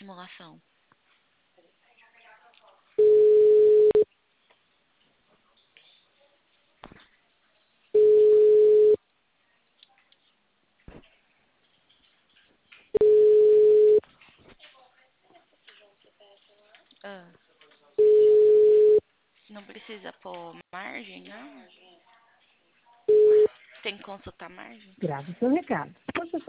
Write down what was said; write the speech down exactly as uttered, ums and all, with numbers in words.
simulação. Ah, não precisa pôr margem, não? Tem que consultar margem? Grave seu recado. Você